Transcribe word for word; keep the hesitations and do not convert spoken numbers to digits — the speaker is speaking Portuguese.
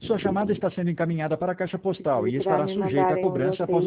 Sua chamada está sendo encaminhada para a caixa postal e Pedir para estará me sujeita a mandarem os cobrança após o